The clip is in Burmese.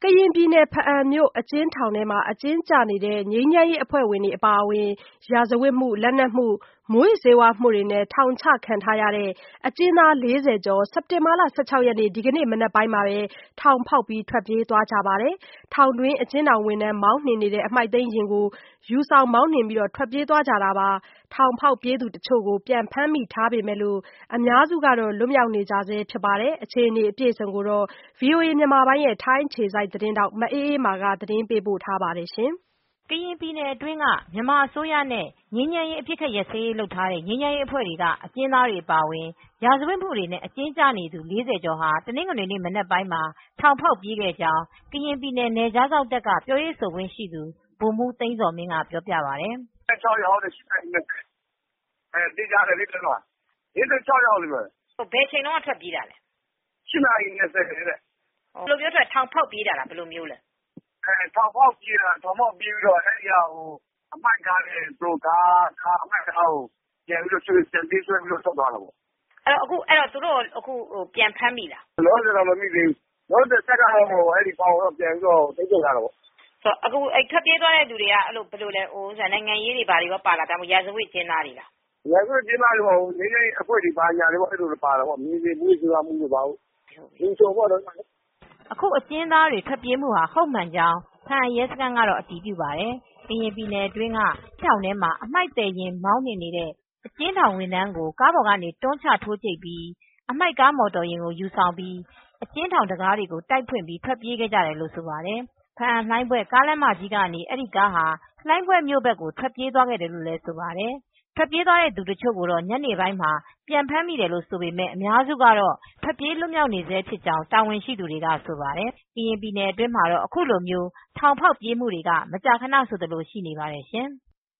ကရင်ပြည်နယ်ဘားအံမြို့အကျဉ်းထောင်ထဲမှာအကျဉ်းကျနေတဲ့ငြိမ်းချမ်းရေးအဖွဲ့ဝင်တွေအပါအဝင်ရာဇဝတ်မှုလက်နက်မှုမူးယစ်ဆေးဝါးမှုတွေနဲ့ထောင်ချခံထားရတဲ့အကျဉ်းသား40ကျော်စက်တင်ဘာလ16ရက်နေ့ဒီကနေ့မနက်ပိုင်းမှာပဲထောင်ဖောက်ပြီးထွက်ပြေးသွားကြပါတယ်။ထောင်တွင်းအကျဉ်းထောင်ဝန်ထမ်းမောင်းနှင်နေတဲ့အမှိုက်သိမ်းယာဉ်ကိုယူဆောင်မောင်းနှင်ပြီးထွက်ပြေးသွားကြတာပါ။ထောင်ဖောက်ပြေးသူတချို့ကိုပြန်ဖမ်းမိထားပေမဲ့အများစုကတော့လွတ်မြောက်နေကြဆဲဖြစ်ပါတယ်။အခြေအနေအပြည့်အစုံကိုတော့ ဗွီအိုအေမြန်မာပိုင်းရဲ့ထိုင်းအခြေစိုက်သတင်းထောက်မအေးအေးမာကသတင်းပေးပို့ထားပါတယ်။ကရင်ပြည်နယ်အတွင်းကမြန်မာအစိုးရနဲ့ငြိမ်းချမ်းရေးအပစ်အခတ်ရပ်စဲရေးလုပ်ထားတဲ့ငြိမ်းချမ်းရေးအဖွဲ့တွေကအကျဉ်းသားတွေအပါအဝင်ရာဇဝတ်မှုတွေနဲ့အကျဉ်းကျနေသူ40ကျော်ဟာတနင်္ဂနွေနေ့မနက်ပိုင်းမှာထောင်ဖောက်ပြေးခဲ့ကြောင်းကရင်ပြည်နယ်နယ်ခြားစောင့်တပ်ကပြောရေးဆိုခွင့်ရှိသူဗိုလ်မှူးသိန်းဇော်မင်းကပြောပြပါတယ်။ 6ယောက်တဲ့သိကြတယ်လေတော့46ယောက်လေပဲဘယ်ချိန်တော့ထွက်ပြေးတာလဲ 8နာရီ20တဲ့ဘယ်လိုပြောထွက်ထောင်ဖောက်ပြေးတာလားဘယ်လိုမျိုးလဲထောင်ဖောက်ပြေးပြီးတော့အဲ့ဒီအမှိုက်ကားနဲ့သူကားအမှိုက်ကားကိုပြန်ပြီးတော့ဆွဲပြီးတော့ဆောက်သွားတာပေါ့အဲ့တော့သူတို့အခုပြန်ဖမ်းပြီလားလောဆယ်တော့မမိသေးဘူးလောဆယ်ဆက်ကတော့အဲ့ဒီပေါင်တော့ပြန်ပြီးတော့သိကြတာပေါ့အခုအဲ့ထွက်ပြေးသွားတဲ့သူတွေကအဲ့လိုဘယ်လိုလဲနိုင်ငံရေးတွေဘာတွေရောပါလာတာမို့ရာဇဝတ်ကျင်းသားတွေလားရာဇဝတ်ကျင်းသားတွေပေါ့ငင်းငင်းအဖွဲ့တွေပါညာတွေပေါ့အဲ့လိုပါတာပေါ့မြေကြီးဘူးဆိုတာမှုတွေပါဘူးဒီဆိုပေါ့တော့အခုအကျဉ်းသားတွေထွက်ပြေးမှုဟာဟုတ်မှန်ကြောင်းဘားအံရဲစခန်းကတော့အတည်ပြုပါတယ်ကရင်ပြည်နယ်အတွင်းကထောင်ထဲမှာအမှိုက်တယ်ရင်မောင်းနှင်နေတဲ့အကျဉ်းထောင်ဝန်ထမ်းကိုကားပေါ်ကနေတွန်းချထိုးကြိတ်ပြီးအမှိုက်ကားမော်တော်ယာဉ်ကိုယူဆောင်ပြီးအကျဉ်းထောင်တံခါးတွေကိုတိုက်ဖွင့်ပြီးထွက်ပြေးခဲ့ကြတယ်လို့ဆိုပါတယ်ဘားအံလှိုင်းဘွဲ့ကားလမ်းမကြီးကနေအဲ့ဒီကားဟာလှိုင်းဘွဲ့မြို့ဘက်ကိုထွက်ပြေးသွားခဲ့တယ်လို့လည်းဆိုပါတယ်ထွက်ပြေးသွားတဲ့သူတချို့ကိုတော့ညနေပိုင်းမှာပြန်ဖမ်းမိတယ်လို့ဆိုပေမဲ့အများစုကတော့ထွက်ပြေးလွတ်မြောက်နေဆဲဖြစ်ကြောင်းတာဝန်ရှိသူတွေကဆိုပါတယ်ကရင်ပြည်နယ်အတွင်းမှာတော့အခုလိုမျိုးထောင်ဖောက်ပြေးမှုတွေကမကြာခဏဆိုသလိုရှိနေပါတယ်ရှင်